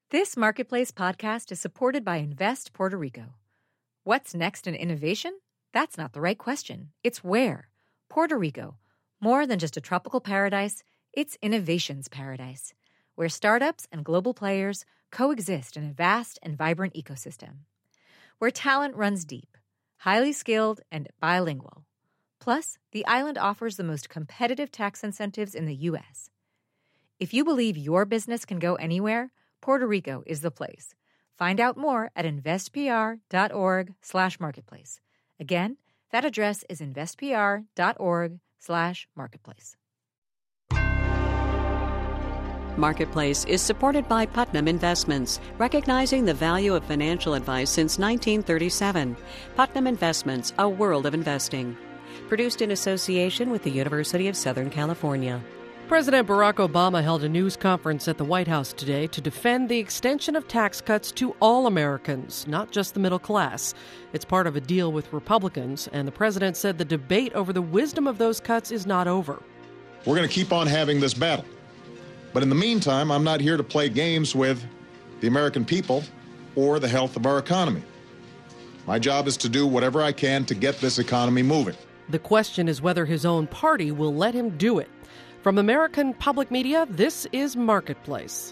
This Marketplace podcast is supported by Invest Puerto Rico. What's next in innovation? That's not the right question. It's where. Puerto Rico. More than just a tropical paradise, it's innovation's paradise, where startups and global players coexist in a vast and vibrant ecosystem. Where talent runs deep, highly skilled, and bilingual. Plus, the island offers the most competitive tax incentives in the U.S. If you believe your business can go anywhere, Puerto Rico is the place. Find out more at investpr.org/marketplace. Again, that address is investpr.org/marketplace. Marketplace is supported by Putnam Investments, recognizing the value of financial advice since 1937. Putnam Investments, a world of investing. Produced in association with the University of Southern California. President Barack Obama held a news conference at the White House today to defend the extension of tax cuts to all Americans, not just the middle class. It's part of a deal with Republicans, and the president said the debate over the wisdom of those cuts is not over. We're going to keep on having this battle. But in the meantime, I'm not here to play games with the American people or the health of our economy. My job is to do whatever I can to get this economy moving. The question is whether his own party will let him do it. From American Public Media, this is Marketplace.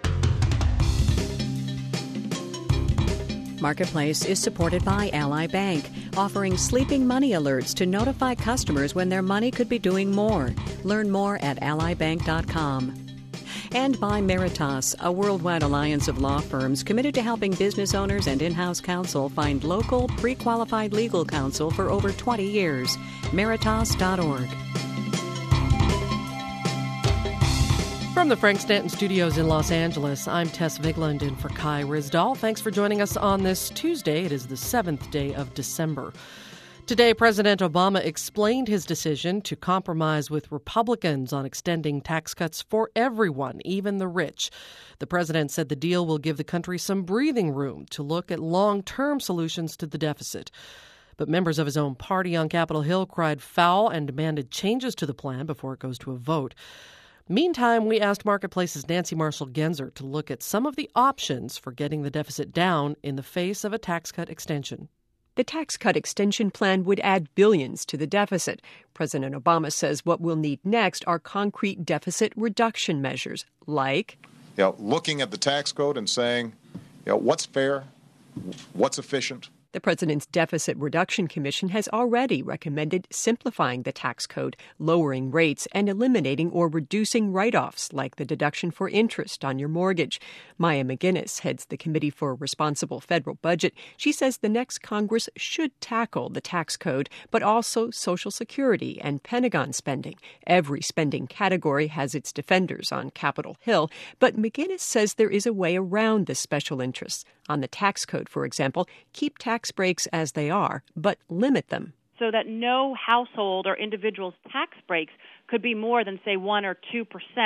Marketplace is supported by Ally Bank, offering sleeping money alerts to notify customers when their money could be doing more. Learn more at allybank.com. And by Meritas, a worldwide alliance of law firms committed to helping business owners and in-house counsel find local, pre-qualified legal counsel for over 20 years. Meritas.org. From the Frank Stanton Studios in Los Angeles, I'm Tess Vigland in for Kai Ryssdal. Thanks for joining us on this Tuesday. It is the 7th day of December. Today, President Obama explained his decision to compromise with Republicans on extending tax cuts for everyone, even the rich. The president said the deal will give the country some breathing room to look at long-term solutions to the deficit. But members of his own party on Capitol Hill cried foul and demanded changes to the plan before it goes to a vote. Meantime, we asked Marketplace's Nancy Marshall-Genzer to look at some of the options for getting the deficit down in the face of a tax cut extension. The tax cut extension plan would add billions to the deficit. President Obama says what we'll need next are concrete deficit reduction measures, like looking at the tax code and saying, what's fair, what's efficient. The President's Deficit Reduction Commission has already recommended simplifying the tax code, lowering rates, and eliminating or reducing write-offs like the deduction for interest on your mortgage. Maya McGuinness heads the Committee for a Responsible Federal Budget. She says the next Congress should tackle the tax code, but also Social Security and Pentagon spending. Every spending category has its defenders on Capitol Hill, but McGuinness says there is a way around the special interests. On the tax code, for example, keep tax breaks as they are, but limit them. So that no household or individual's tax breaks could be more than, say, 1 or 2%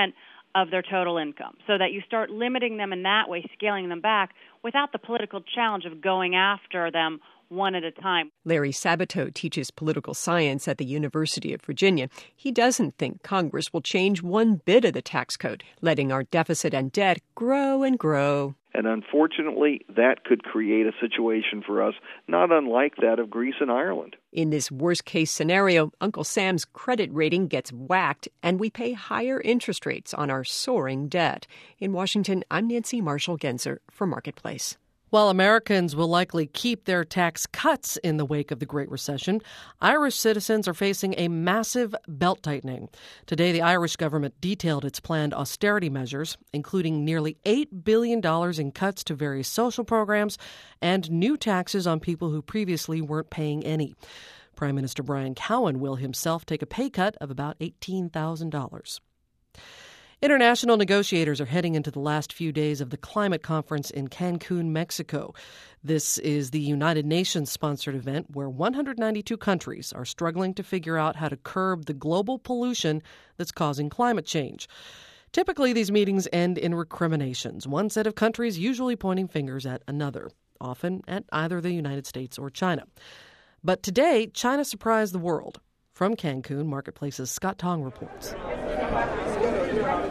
of their total income. So that you start limiting them in that way, scaling them back, without the political challenge of going after them one at a time. Larry Sabato teaches political science at the University of Virginia. He doesn't think Congress will change one bit of the tax code, letting our deficit and debt grow and grow. And unfortunately, that could create a situation for us not unlike that of Greece and Ireland. In this worst-case scenario, Uncle Sam's credit rating gets whacked, and we pay higher interest rates on our soaring debt. In Washington, I'm Nancy Marshall-Genzer for Marketplace. While Americans will likely keep their tax cuts in the wake of the Great Recession, Irish citizens are facing a massive belt-tightening. Today, the Irish government detailed its planned austerity measures, including nearly $8 billion in cuts to various social programs and new taxes on people who previously weren't paying any. Prime Minister Brian Cowen will himself take a pay cut of about $18,000. International negotiators are heading into the last few days of the climate conference in Cancun, Mexico. This is the United Nations-sponsored event where 192 countries are struggling to figure out how to curb the global pollution that's causing climate change. Typically, these meetings end in recriminations, one set of countries usually pointing fingers at another, often at either the United States or China. But today, China surprised the world. From Cancun, Marketplace's Scott Tong reports.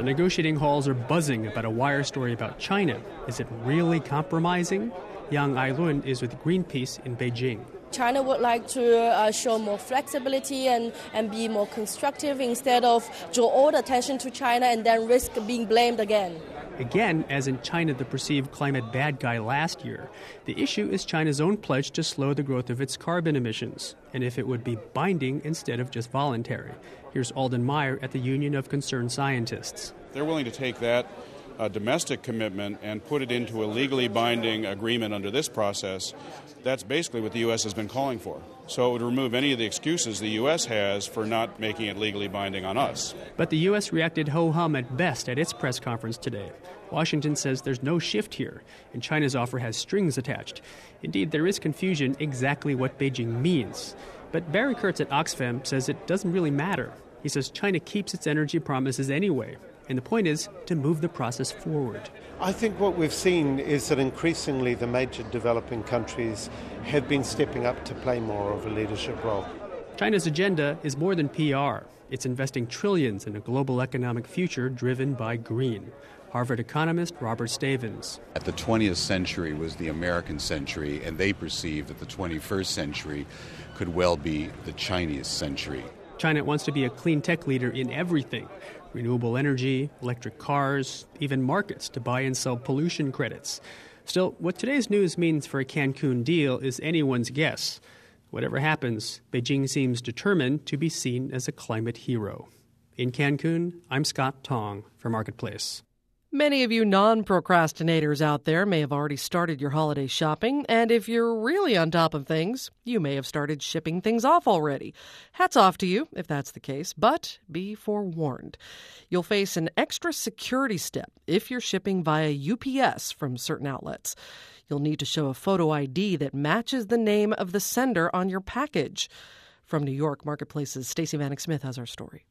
The negotiating halls are buzzing about a wire story about China. Is it really compromising? Yang Ailun is with Greenpeace in Beijing. China would like to show more flexibility and be more constructive instead of draw all the attention to China and then risk being blamed again. Again, as in China, the perceived climate bad guy last year, the issue is China's own pledge to slow the growth of its carbon emissions, and if it would be binding instead of just voluntary. Here's Alden Meyer at the Union of Concerned Scientists. They're willing to take that domestic commitment and put it into a legally binding agreement under this process. That's basically what the U.S. has been calling for. So it would remove any of the excuses the U.S. has for not making it legally binding on us. But the U.S. reacted ho-hum at best at its press conference today. Washington says there's no shift here, and China's offer has strings attached. Indeed, there is confusion exactly what Beijing means. But Barry Kurtz at Oxfam says it doesn't really matter. He says China keeps its energy promises anyway. And the point is to move the process forward. I think what we've seen is that increasingly the major developing countries have been stepping up to play more of a leadership role. China's agenda is more than PR. It's investing trillions in a global economic future driven by green. Harvard economist Robert Stavins. At the 20th century was the American century, and they perceived that the 21st century could well be the Chinese century. China wants to be a clean tech leader in everything. Renewable energy, electric cars, even markets to buy and sell pollution credits. Still, what today's news means for a Cancun deal is anyone's guess. Whatever happens, Beijing seems determined to be seen as a climate hero. In Cancun, I'm Scott Tong for Marketplace. Many of you non-procrastinators out there may have already started your holiday shopping, and if you're really on top of things, you may have started shipping things off already. Hats off to you if that's the case, but be forewarned. You'll face an extra security step if you're shipping via UPS from certain outlets. You'll need to show a photo ID that matches the name of the sender on your package. From New York, Marketplace's Stacey Vanek Smith has our story.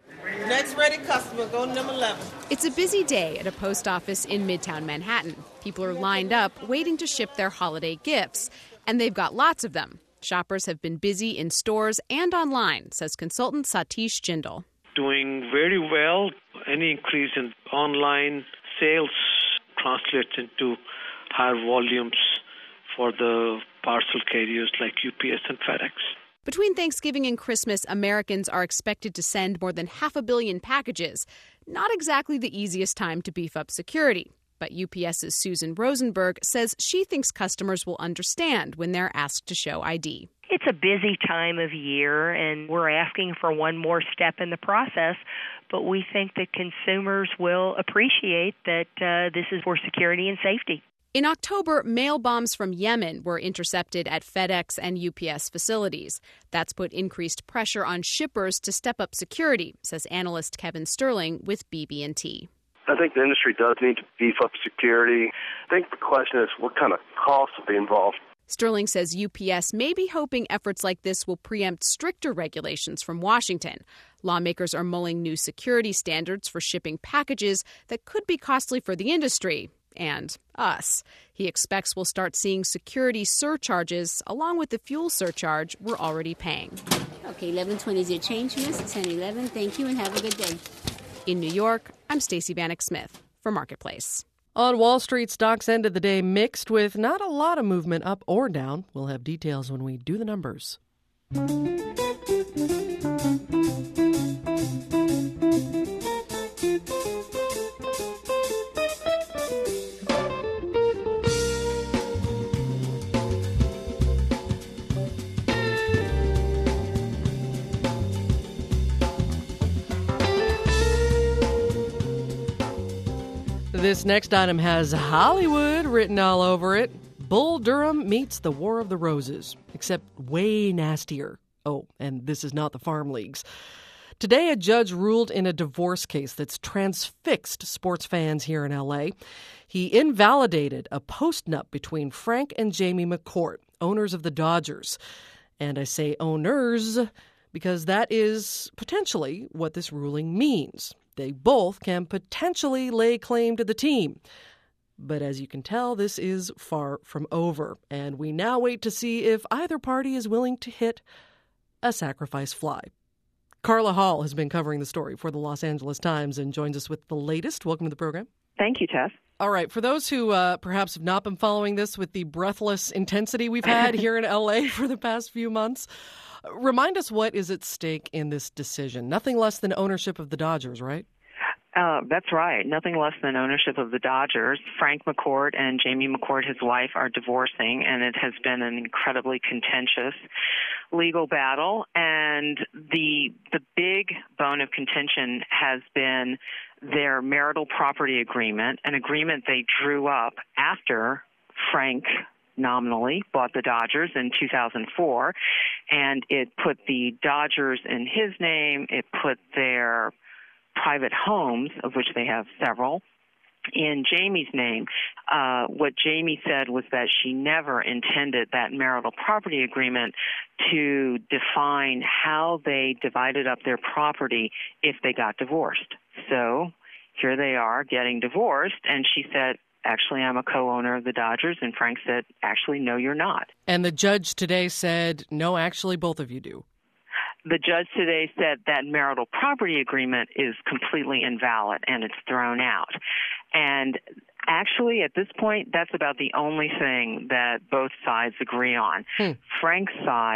Next ready customer, go to number 11. It's a busy day at a post office in Midtown Manhattan. People are lined up waiting to ship their holiday gifts, and they've got lots of them. Shoppers have been busy in stores and online, says consultant Satish Jindal. Doing very well. Any increase in online sales translates into higher volumes for the parcel carriers like UPS and FedEx. Between Thanksgiving and Christmas, Americans are expected to send more than 500 million packages. Not exactly the easiest time to beef up security. But UPS's Susan Rosenberg says she thinks customers will understand when they're asked to show ID. It's a busy time of year, and we're asking for one more step in the process. But we think that consumers will appreciate that this is for security and safety. In October, mail bombs from Yemen were intercepted at FedEx and UPS facilities. That's put increased pressure on shippers to step up security, says analyst Kevin Sterling with BB&T. I think the industry does need to beef up security. I think the question is what kind of costs will be involved. Sterling says UPS may be hoping efforts like this will preempt stricter regulations from Washington. Lawmakers are mulling new security standards for shipping packages that could be costly for the industry and us. He expects we'll start seeing security surcharges along with the fuel surcharge we're already paying. Okay, 11:20 is your change, miss. 10:11. Thank you and have a good day. In New York, I'm Stacey Vanek Smith for Marketplace. On Wall Street, stocks ended the day mixed with not a lot of movement up or down. We'll have details when we do the numbers. This next item has Hollywood written all over it. Bull Durham meets the War of the Roses, except way nastier. Oh, and this is not the farm leagues. Today, a judge ruled in a divorce case that's transfixed sports fans here in L.A. He invalidated a postnup between Frank and Jamie McCourt, owners of the Dodgers. And I say owners because that is potentially what this ruling means. They both can potentially lay claim to the team. But as you can tell, this is far from over, and we now wait to see if either party is willing to hit a sacrifice fly. Carla Hall has been covering the story for the Los Angeles Times and joins us with the latest. Welcome to the program. Thank you, Tess. All right. For those who perhaps have not been following this with the breathless intensity we've had here in L.A. for the past few months, remind us what is at stake in this decision. Nothing less than ownership of the Dodgers, right? That's right. Nothing less than ownership of the Dodgers. Frank McCourt and Jamie McCourt, his wife, are divorcing, and it has been an incredibly contentious legal battle. And the big bone of contention has been their marital property agreement, an agreement they drew up after Frank nominally bought the Dodgers in 2004, and it put the Dodgers in his name. It put their private homes, of which they have several, in Jamie's name. What Jamie said was that she never intended that marital property agreement to define how they divided up their property if they got divorced. So here they are getting divorced, and she said, actually, I'm a co-owner of the Dodgers, and Frank said, actually, no, you're not. And the judge today said, no, actually, both of you do. The judge today said that marital property agreement is completely invalid and it's thrown out. And actually, at this point, that's about the only thing that both sides agree on. Frank's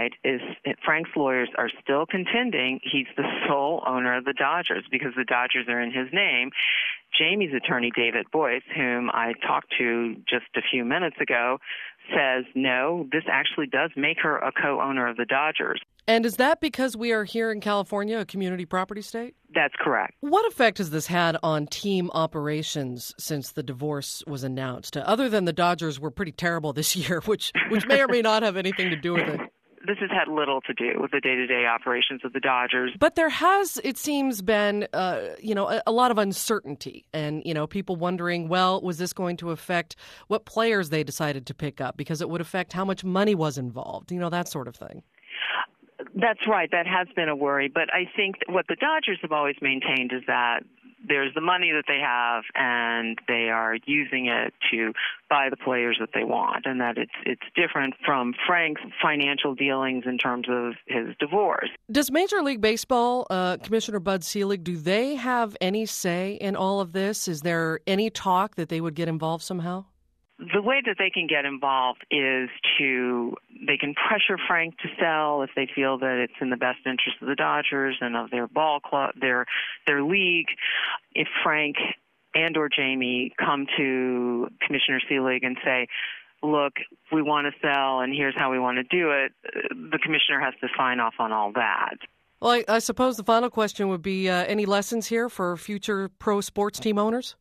lawyers are still contending he's the sole owner of the Dodgers because the Dodgers are in his name. Jamie's attorney, David Boyce, whom I talked to just a few minutes ago, says, no, this actually does make her a co-owner of the Dodgers. And is that because we are here in California, a community property state? That's correct. What effect has this had on team operations since the divorce was announced? Other than the Dodgers were pretty terrible this year, which may or may not have anything to do with it. This has had little to do with the day-to-day operations of the Dodgers. But there has, it seems, been, a lot of uncertainty and, people wondering, well, was this going to affect what players they decided to pick up? Because it would affect how much money was involved, that sort of thing. That's right. That has been a worry. But I think what the Dodgers have always maintained is that there's the money that they have, and they are using it to buy the players that they want, and that it's different from Frank's financial dealings in terms of his divorce. Does Major League Baseball, Commissioner Bud Selig, do they have any say in all of this? Is there any talk that they would get involved somehow? The way that they can get involved is they can pressure Frank to sell if they feel that it's in the best interest of the Dodgers and of their ball club, their league. If Frank and or Jamie come to Commissioner Selig and say, look, we want to sell and here's how we want to do it, the commissioner has to sign off on all that. Well, I suppose the final question would be any lessons here for future pro sports team owners?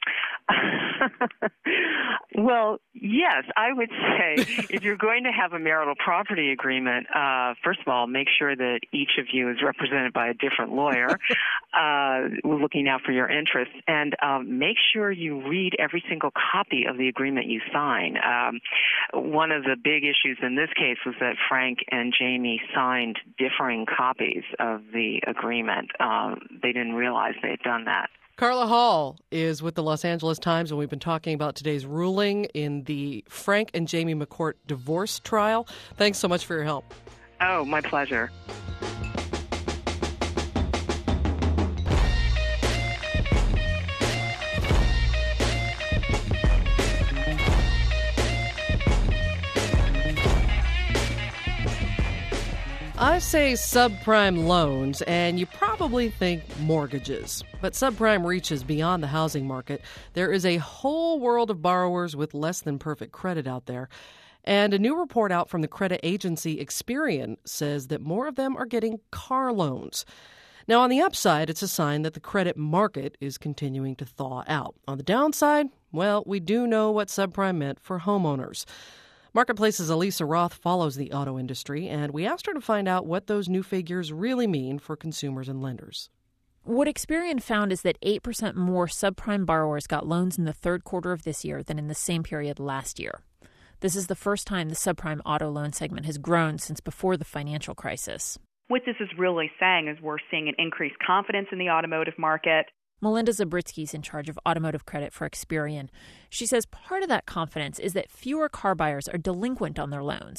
Well, yes, I would say if you're going to have a marital property agreement, first of all, make sure that each of you is represented by a different lawyer looking out for your interests, and make sure you read every single copy of the agreement you sign. One of the big issues in this case was that Frank and Jamie signed differing copies of the agreement. They didn't realize they had done that. Carla Hall is with the Los Angeles Times, and we've been talking about today's ruling in the Frank and Jamie McCourt divorce trial. Thanks so much for your help. Oh, my pleasure. I say subprime loans, and you probably think mortgages. But subprime reaches beyond the housing market. There is a whole world of borrowers with less than perfect credit out there. And a new report out from the credit agency Experian says that more of them are getting car loans. Now, on the upside, it's a sign that the credit market is continuing to thaw out. On the downside, well, we do know what subprime meant for homeowners. Marketplace's Elisa Roth follows the auto industry, and we asked her to find out what those new figures really mean for consumers and lenders. What Experian found is that 8% more subprime borrowers got loans in the third quarter of this year than in the same period last year. This is the first time the subprime auto loan segment has grown since before the financial crisis. What this is really saying is we're seeing an increased confidence in the automotive market. Melinda Zabritsky is in charge of automotive credit for Experian. She says part of that confidence is that fewer car buyers are delinquent on their loans.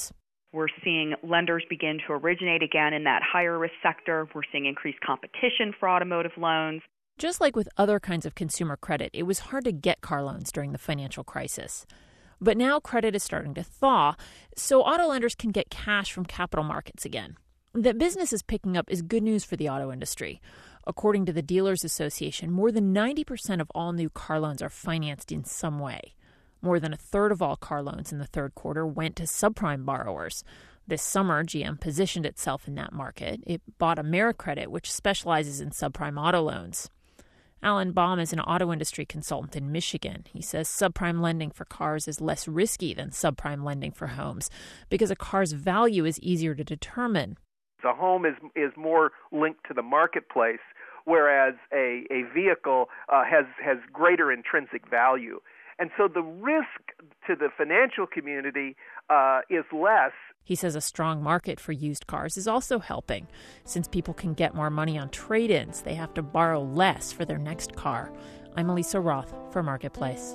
We're seeing lenders begin to originate again in that higher risk sector. We're seeing increased competition for automotive loans. Just like with other kinds of consumer credit, it was hard to get car loans during the financial crisis. But now credit is starting to thaw, so auto lenders can get cash from capital markets again. That business is picking up is good news for the auto industry. According to the Dealers Association, more than 90% of all new car loans are financed in some way. More than a third of all car loans in the third quarter went to subprime borrowers. This summer, GM positioned itself in that market. It bought AmeriCredit, which specializes in subprime auto loans. Alan Baum is an auto industry consultant in Michigan. He says subprime lending for cars is less risky than subprime lending for homes because a car's value is easier to determine. A home is more linked to the marketplace, whereas a vehicle has greater intrinsic value. And so the risk to the financial community is less. He says a strong market for used cars is also helping. Since people can get more money on trade-ins, they have to borrow less for their next car. I'm Elisa Roth for Marketplace.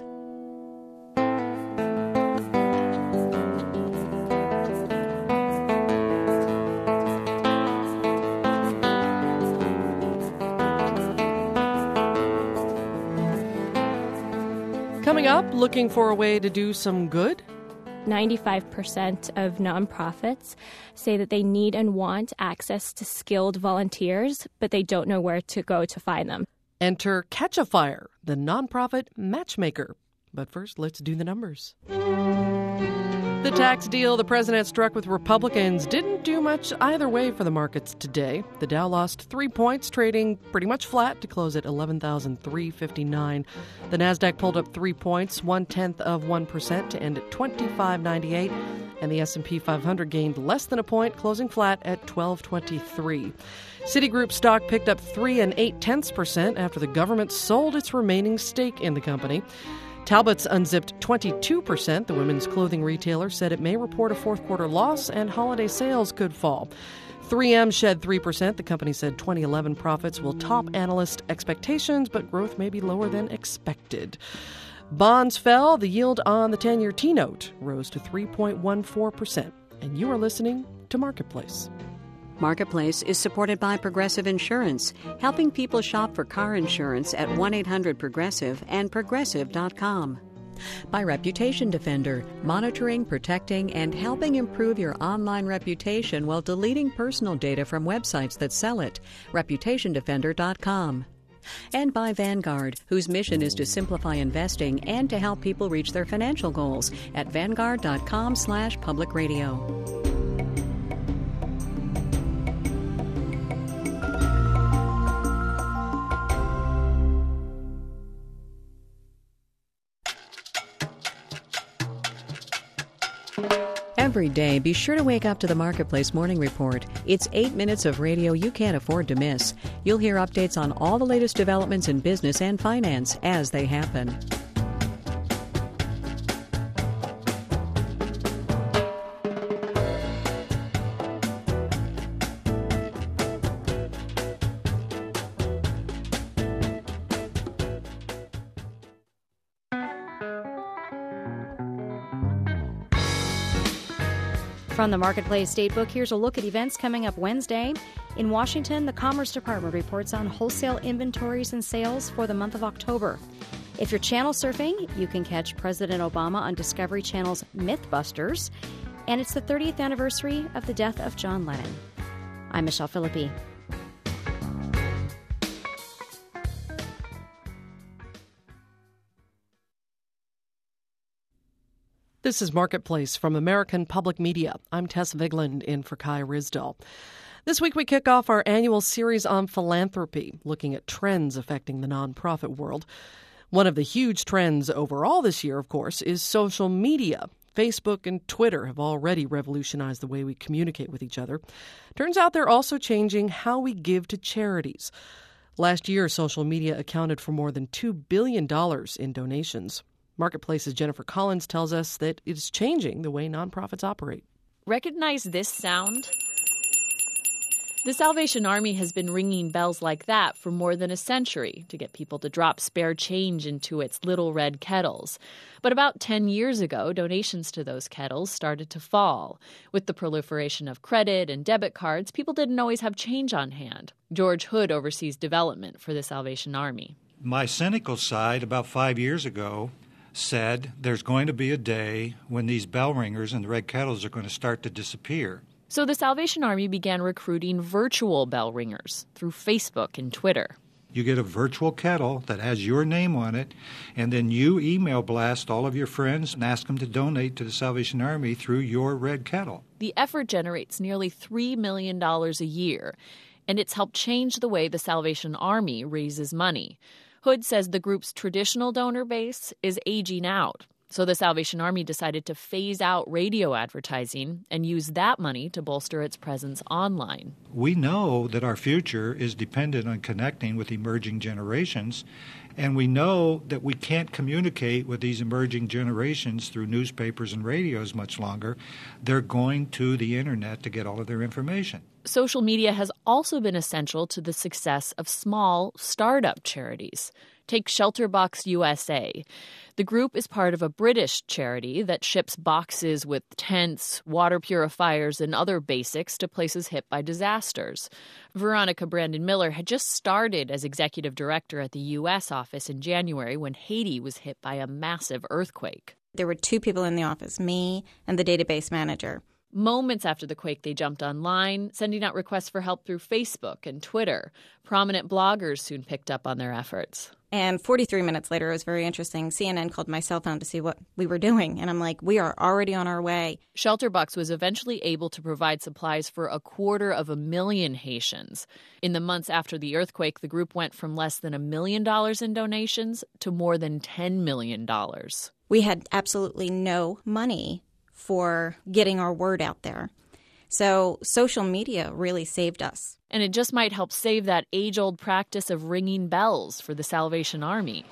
Coming up, looking for a way to do some good? 95% of nonprofits say that they need and want access to skilled volunteers, but they don't know where to go to find them. Enter Catch a Fire, the nonprofit matchmaker. But first, let's do the numbers. The tax deal the president struck with Republicans didn't do much either way for the markets today. The Dow lost 3 points, trading pretty much flat to close at 11,359. The Nasdaq pulled up 3 points, 0.1% to end at 2598. And the S&P 500 gained less than a point, closing flat at 1223. Citigroup stock picked up 3 8/10% after the government sold its remaining stake in the company. Talbot's unzipped 22%. The women's clothing retailer said it may report a fourth quarter loss and holiday sales could fall. 3M shed 3%. The company said 2011 profits will top analyst expectations, but growth may be lower than expected. Bonds fell. The yield on the 10-year T-note rose to 3.14%. And you are listening to Marketplace. Marketplace is supported by Progressive Insurance, helping people shop for car insurance at 1-800-PROGRESSIVE and Progressive.com. By Reputation Defender, monitoring, protecting, and helping improve your online reputation while deleting personal data from websites that sell it. ReputationDefender.com. And by Vanguard, whose mission is to simplify investing and to help people reach their financial goals at Vanguard.com/public radio. Every day, be sure to wake up to the Marketplace Morning Report. It's 8 minutes of radio you can't afford to miss. You'll hear updates on all the latest developments in business and finance as they happen. From the Marketplace Statebook, here's a look at events coming up Wednesday. In Washington, the Commerce Department reports on wholesale inventories and sales for the month of October. If you're channel surfing, you can catch President Obama on Discovery Channel's Mythbusters. And it's the 30th anniversary of the death of John Lennon. I'm Michelle Philippi. This is Marketplace from American Public Media. I'm Tess Vigland in for Kai Risdell. This week we kick off our annual series on philanthropy, looking at trends affecting the nonprofit world. One of the huge trends overall this year, of course, is social media. Facebook and Twitter have already revolutionized the way we communicate with each other. Turns out they're also changing how we give to charities. Last year, social media accounted for more than $2 billion in donations. Marketplace's Jennifer Collins tells us that it's changing the way nonprofits operate. Recognize this sound? The Salvation Army has been ringing bells like that for more than a century to get people to drop spare change into its little red kettles. But about 10 years ago, donations to those kettles started to fall. With the proliferation of credit and debit cards, people didn't always have change on hand. George Hood oversees development for the Salvation Army. My cynical side, about 5 years ago, said there's going to be a day when these bell ringers and the red kettles are going to start to disappear. So the Salvation Army began recruiting virtual bell ringers through Facebook and Twitter. You get a virtual kettle that has your name on it, and then you email blast all of your friends and ask them to donate to the Salvation Army through your red kettle. The effort generates nearly $3 million a year, and it's helped change the way the Salvation Army raises money. Hood says the group's traditional donor base is aging out. So the Salvation Army decided to phase out radio advertising and use that money to bolster its presence online. We know that our future is dependent on connecting with emerging generations, and we know that we can't communicate with these emerging generations through newspapers and radios much longer. They're going to the internet to get all of their information. Social media has also been essential to the success of small startup charities. Take Shelterbox USA. The group is part of a British charity that ships boxes with tents, water purifiers, and other basics to places hit by disasters. Veronica Brandon Miller had just started as executive director at the U.S. office in January when Haiti was hit by a massive earthquake. There were two people in the office, me and the database manager. Moments after the quake, they jumped online, sending out requests for help through Facebook and Twitter. Prominent bloggers soon picked up on their efforts. And 43 minutes later, it was very interesting. CNN called my cell phone to see what we were doing. And I'm like, we are already on our way. Shelterbox was eventually able to provide supplies for 250,000 Haitians. In the months after the earthquake, the group went from less than $1 million in donations to more than $10 million. We had absolutely no money for getting our word out there. So social media really saved us. And it just might help save that age-old practice of ringing bells for the Salvation Army.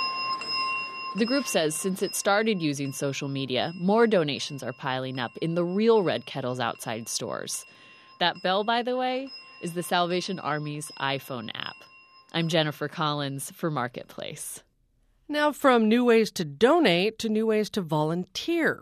The group says since it started using social media, more donations are piling up in the real red kettles outside stores. That bell, by the way, is the Salvation Army's iPhone app. I'm Jennifer Collins for Marketplace. Now from new ways to donate to new ways to volunteer.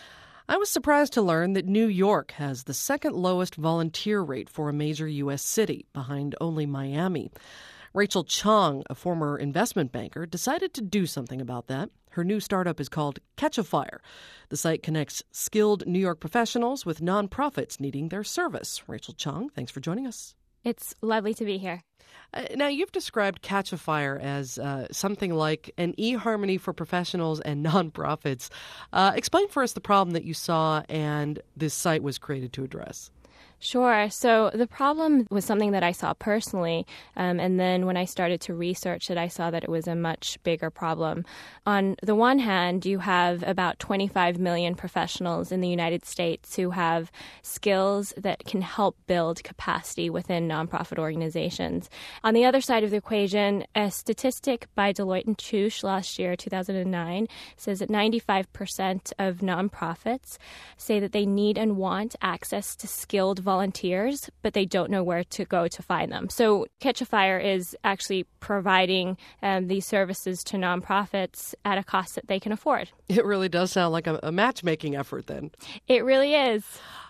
I was surprised to learn that New York has the second lowest volunteer rate for a major U.S. city, behind only Miami. Rachel Chong, a former investment banker, decided to do something about that. Her new startup is called Catch-A-Fire. The site connects skilled New York professionals with nonprofits needing their service. Rachel Chong, thanks for joining us. It's lovely to be here. Now, you've described Catch-A-Fire as something like an eHarmony for professionals and nonprofits. Explain for us the problem that you saw and this site was created to address. Sure. So the problem was something that I saw personally, and then when I started to research it, I saw that it was a much bigger problem. On the one hand, you have about 25 million professionals in the United States who have skills that can help build capacity within nonprofit organizations. On the other side of the equation, a statistic by Deloitte & Touche last year, 2009, says that 95% of nonprofits say that they need and want access to skilled volunteers, but they don't know where to go to find them. So Catch-A-Fire is actually providing these services to nonprofits at a cost that they can afford. It really does sound like a matchmaking effort then. It really is.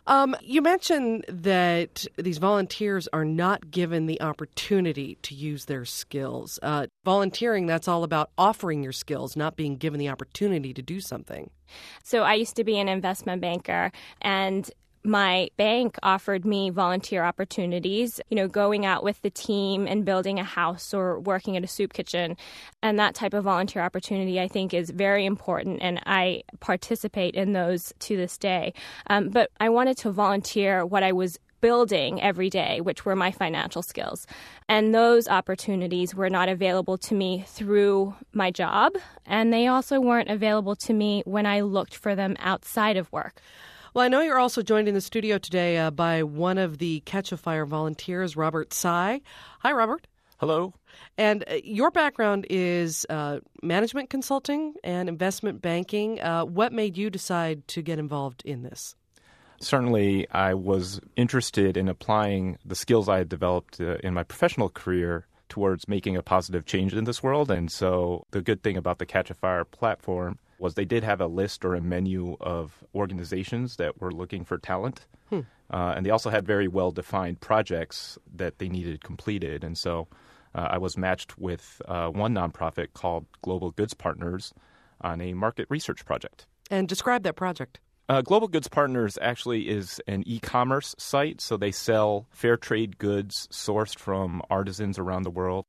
You mentioned that these volunteers are not given the opportunity to use their skills. Volunteering, that's all about offering your skills, not being given the opportunity to do something. So I used to be an investment banker, and my bank offered me volunteer opportunities, going out with the team and building a house or working at a soup kitchen. And that type of volunteer opportunity, I think, is very important, and I participate in those to this day. But I wanted to volunteer what I was building every day, which were my financial skills. And those opportunities were not available to me through my job, and they also weren't available to me when I looked for them outside of work. Well, I know you're also joined in the studio today by one of the Catch-A-Fire volunteers, Robert Tsai. Hi, Robert. Hello. And your background is management consulting and investment banking. What made you decide to get involved in this? Certainly, I was interested in applying the skills I had developed in my professional career towards making a positive change in this world. And so the good thing about the Catch a Fire platform was they did have a list or a menu of organizations that were looking for talent. And they also had very well-defined projects that they needed completed. And so I was matched with one nonprofit called Global Goods Partners on a market research project. And describe that project. Global Goods Partners actually is an e-commerce site, so they sell fair trade goods sourced from artisans around the world.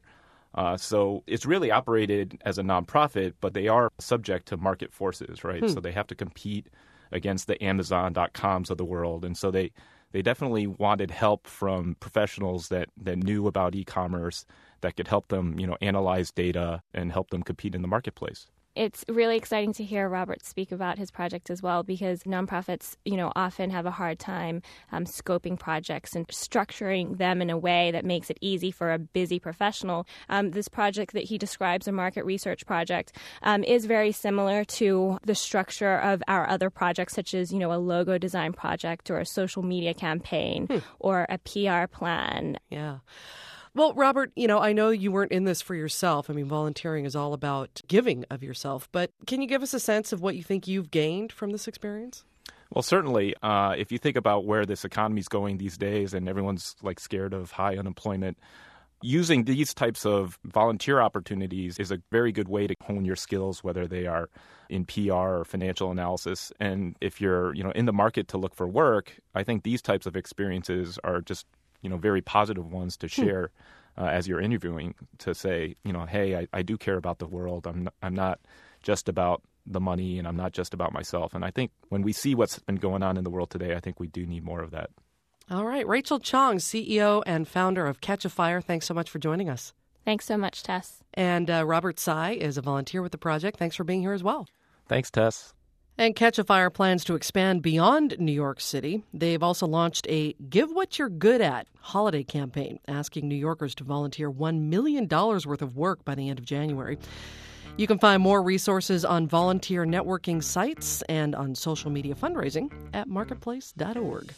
So it's really operated as a nonprofit, but they are subject to market forces, right? So they have to compete against the Amazon.coms of the world. And so they definitely wanted help from professionals that knew about e-commerce, that could help them, analyze data and help them compete in the marketplace. It's really exciting to hear Robert speak about his project as well, because nonprofits, often have a hard time scoping projects and structuring them in a way that makes it easy for a busy professional. This project that he describes, a market research project, is very similar to the structure of our other projects, such as, a logo design project or a social media campaign or a PR plan. Yeah. Well, Robert, I know you weren't in this for yourself. I mean, volunteering is all about giving of yourself. But can you give us a sense of what you think you've gained from this experience? Well, certainly. If you think about where this economy is going these days and everyone's scared of high unemployment, using these types of volunteer opportunities is a very good way to hone your skills, whether they are in PR or financial analysis. And if you're, in the market to look for work, I think these types of experiences are just very positive ones to share as you're interviewing, to say, hey, I do care about the world. I'm not just about the money, and I'm not just about myself. And I think when we see what's been going on in the world today, I think we do need more of that. All right. Rachel Chong, CEO and founder of Catch a Fire, thanks so much for joining us. Thanks so much, Tess. And Robert Tsai is a volunteer with the project. Thanks for being here as well. Thanks, Tess. And Catch a Fire plans to expand beyond New York City. They've also launched a Give What You're Good At holiday campaign, asking New Yorkers to volunteer $1 million worth of work by the end of January. You can find more resources on volunteer networking sites and on social media fundraising at marketplace.org.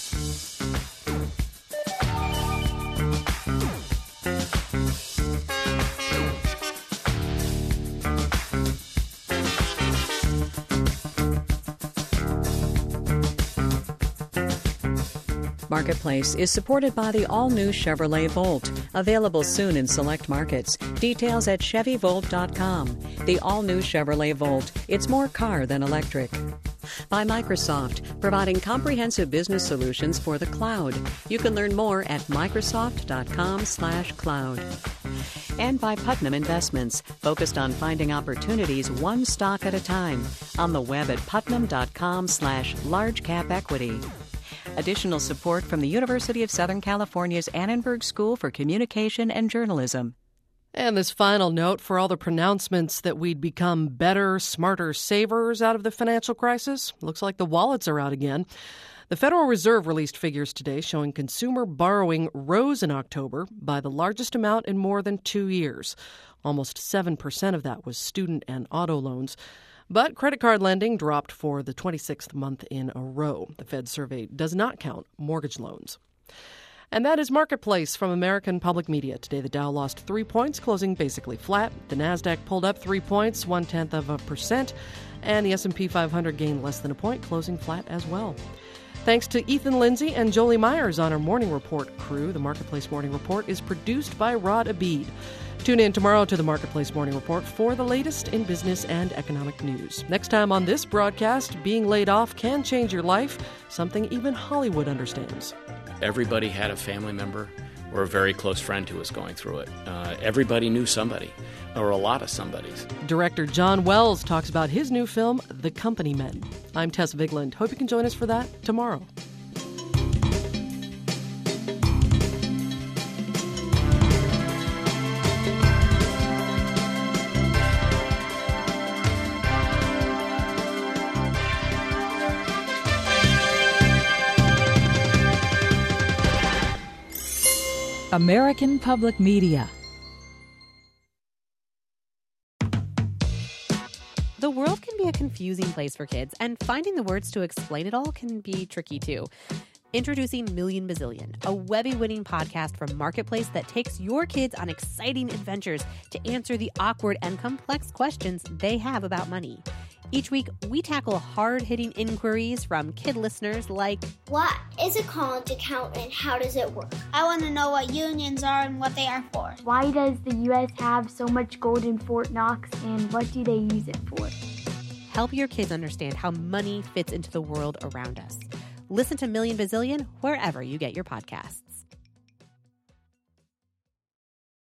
Marketplace is supported by the all-new Chevrolet Volt, available soon in select markets. Details at ChevyVolt.com. The all-new Chevrolet Volt. It's more car than electric. By Microsoft, providing comprehensive business solutions for the cloud. You can learn more at Microsoft.com/cloud. And by Putnam Investments, focused on finding opportunities one stock at a time. On the web at putnam.com/large-cap-equity. Additional support from the University of Southern California's Annenberg School for Communication and Journalism. And this final note, for all the pronouncements that we'd become better, smarter savers out of the financial crisis, looks like the wallets are out again. The Federal Reserve released figures today showing consumer borrowing rose in October by the largest amount in more than 2 years. Almost 7% of that was student and auto loans. But credit card lending dropped for the 26th month in a row. The Fed survey does not count mortgage loans. And that is Marketplace from American Public Media. Today, the Dow lost 3 points, closing basically flat. The Nasdaq pulled up 3 points, 0.1%, and the S&P 500 gained less than a point, closing flat as well. Thanks to Ethan Lindsay and Jolie Myers on our Morning Report crew. The Marketplace Morning Report is produced by Rod Abid. Tune in tomorrow to the Marketplace Morning Report for the latest in business and economic news. Next time on this broadcast, being laid off can change your life, something even Hollywood understands. Everybody had a family member or a very close friend who was going through it. Everybody knew somebody, or a lot of somebodies. Director John Wells talks about his new film, The Company Men. I'm Tess Vigland. Hope you can join us for that tomorrow. American Public Media. The world can be be a confusing place for kids, and finding the words to explain it all can be tricky too. Introducing Million Bazillion, a Webby-winning podcast from Marketplace that takes your kids on exciting adventures to answer the awkward and complex questions they have about money. Each week, we tackle hard-hitting inquiries from kid listeners like, what is a college account and how does it work? I want to know what unions are and what they are for. Why does the U.S. have so much gold in Fort Knox and what do they use it for? Help your kids understand how money fits into the world around us. Listen to Million Bazillion wherever you get your podcasts.